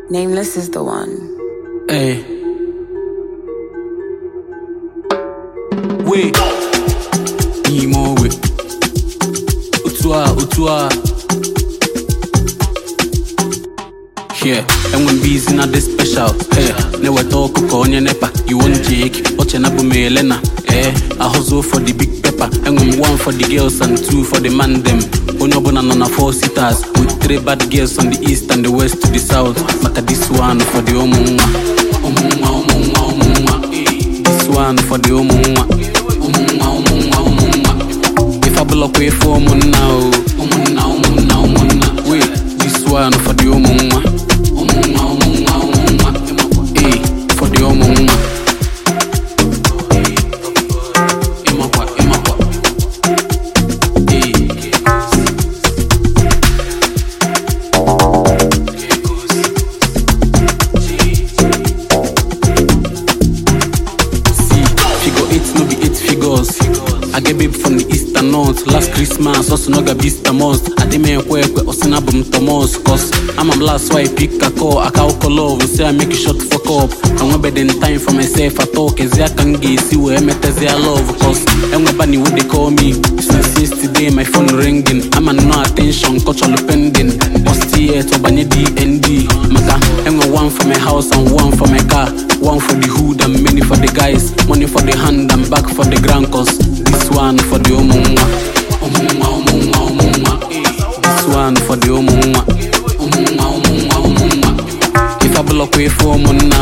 Nameless is the one. Hey. Wait. Emo wait. Utua. Yeah, and when busy not this special. Hey, never talk on your nepa. You want Jake, watch an abu melena. Hey, I hustle for the big pepper. And when one for the girls and two for the man them. Onobona on 4 sitters with 3 bad girls on the east and the west to the south. Maka this one for the omunga. This one for the omunga. If I block way for now. Wait, this one for the omunga. For the omunga. I get babe from the east and north. Last Christmas, also no got beast the most. I didn't make work with us in a boom Thomas. Cause I'm a blast, so I pick a call. I can't call love, say I make you shut fuck up. I'm not better than time for myself. I talk as I can get, see where I met as I love. Cause I'm a bunny, what they call me. Since yesterday, my phone ringing. I'm on no attention, cultural pending. What's the to bunny DND? Maka, I'm one for my house and one for my car. One for the hood and many for the guys. Money for the hand and back for the grand cause. This one for the omunga. This one for the omunga. If I block way for